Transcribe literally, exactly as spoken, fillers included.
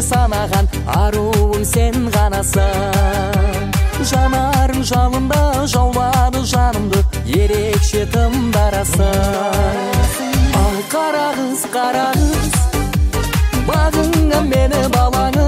санаған аруың сен ғанасың. Жанарың жалында жаулады жанымды, ерекше тымдарасың. Ал қара қыз, қара қыз, бағыңа мені балаңы,